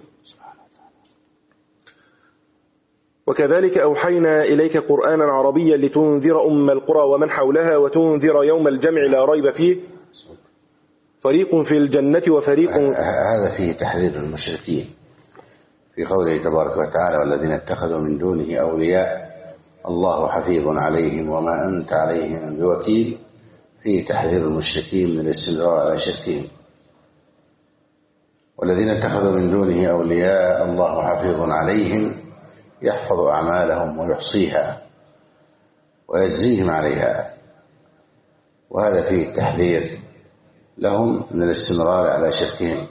وكذلك أوحينا إليك قرآنا عربيا لتنذر أم القرى ومن حولها وتنذر يوم الجمع لا ريب فيه، فريق في الجنة وفريق. هذا فيه تحذير المشركين في قوله تبارك وتعالى: والذين اتخذوا من دونه أولياء الله حفيظ عليهم وما أنت عليهم بوكيل، فيه تحذير المشركين من الاستمرار على شركهم. والذين اتخذوا من دونه أولياء الله حفيظ عليهم، يحفظ أعمالهم ويحصيها ويجزيهم عليها، وهذا فيه التحذير لهم من الاستمرار على شركهم،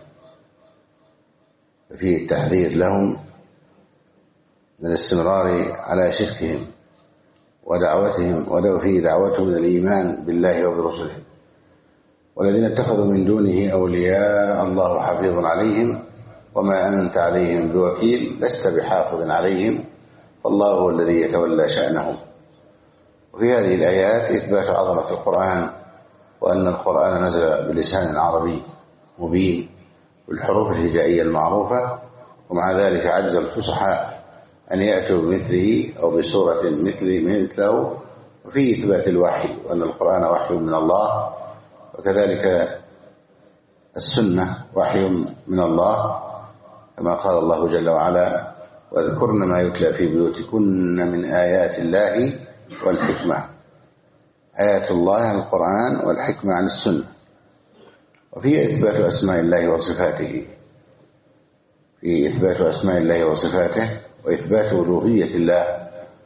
فيه التحذير لهم من الاستمرار على شركهم ودعوتهم، ولو فيه دعوتهم من الإيمان بالله وبرسله. والذين اتخذوا من دونه أولياء الله حفيظ عليهم وما أنت عليهم بوكيل، لست بحافظ عليهم، فالله هو الذي يتولى شأنهم. وفي هذه الآيات إثبات عظمة القرآن، وأن القرآن نزل بلسان عربي مبين بالحروف الهجائية المعروفة، ومع ذلك عجز الفصحاء أن يأتوا بمثله أو بسورة مثله. وفيه إثبات الوحي، وأن القرآن وحي من الله، وكذلك السنة وحي من الله، كما قال الله جل وعلا: واذكرن ما يتلى في بيوتكن من آيات الله والحكمة. آيات الله عن القرآن، والحكمة عن السنة. وفي إثبات أسماء الله وصفاته، في إثبات أسماء الله وصفاته وإثبات ألوهية الله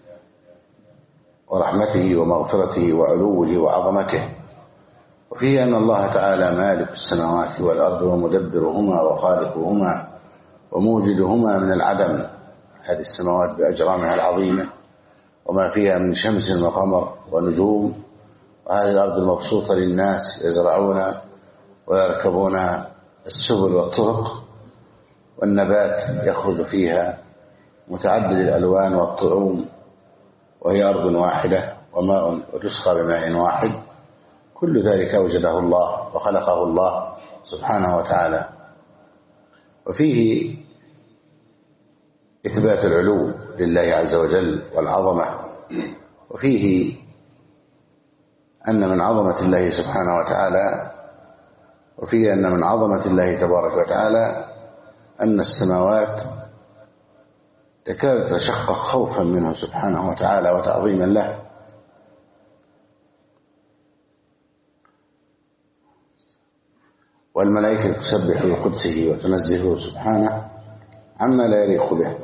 ورحمته ومغفرته وعلوه وعظمته. وفيه أن الله تعالى مالك السماوات والأرض ومدبرهما وخالقهما وموجدهما من العدم، هذه السماوات بأجرامها العظيمة وما فيها من شمس وقمر ونجوم، وهذه الأرض المبسوطة للناس يزرعون ويركبون السبل والطرق، والنبات يخرج فيها متعدد الألوان والطعوم، وهي أرض واحدة وماء وتسقى بماء واحد. كل ذلك أوجده الله وخلقه الله سبحانه وتعالى. وفيه إثبات العلو لله عز وجل والعظمة، وفيه أن من عظمة الله سبحانه وتعالى وفيه أن من عظمة الله تبارك وتعالى أن السماوات تكاد تشقق خوفا منه سبحانه وتعالى وتعظيما له. والملائكة تسبح بقدسه وتنزهه سبحانه عما لا يليق به.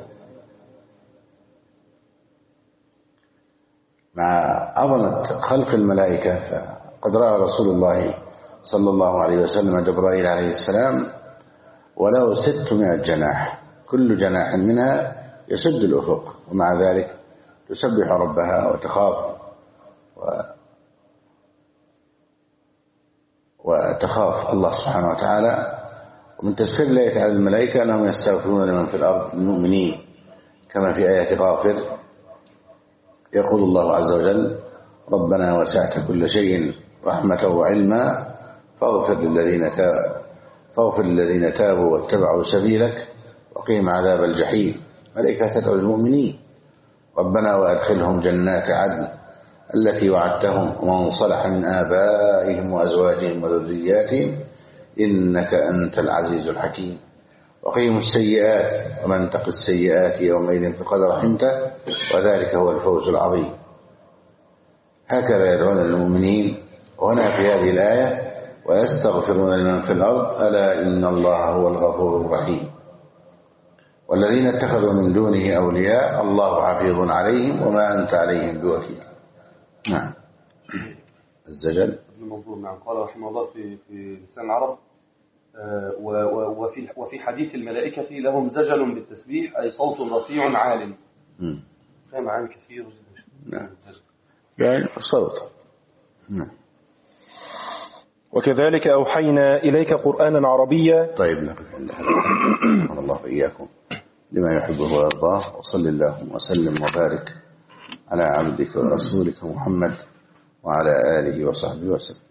مع عظمة خلق الملائكة فقد رأى رسول الله صلى الله عليه وسلم جبرائيل عليه السلام وله 600 جناح، كل جناح منها يسد الأفق، ومع ذلك تسبح ربها وتخاف الله سبحانه وتعالى. ومن تسخير الله تعالى الملائكة أنهم يستغفرون لمن في الأرض المؤمنين، كما في آية غافر يقول الله عز وجل: ربنا وسعت كل شيء رحمة وعلما فاغفر للذين تابوا واتبعوا سبيلك وقهم عذاب الجحيم. ملائكة تدعو للمؤمنين: ربنا وأدخلهم جنات عدن التي وعدتهم ومن صلح من آبائهم وأزواجهم وذرياتهم إنك أنت العزيز الحكيم. وقهم السيئات ومن تق السيئات يومئذ فقد رحمته وذلك هو الفوز العظيم. هكذا يدعون للمؤمنين. وهنا في هذه الآية: ويستغفرون لمن في الأرض ألا إن الله هو الغفور الرحيم. والذين اتخذوا من دونه أولياء الله حفيظ عليهم وما أنت عليهم بوكيل. نعم. الزجل ابن منظور. نعم. قال رحمه الله في لسان العرب: وفي حديث الملائكة لهم زجل بالتسبيح، أي صوت رفيع عال. فيها معاني كثير جدا. نعم. يعني صوت. نعم. وكذلك أوحينا إليك قرآنا عربيا. طيب، نقف عند هذا. الله وإياكم لما يحبه ويرضاه، وصل اللهم وسلم وبارك على عبدك ورسولك محمد وعلى آله وصحبه وسلم.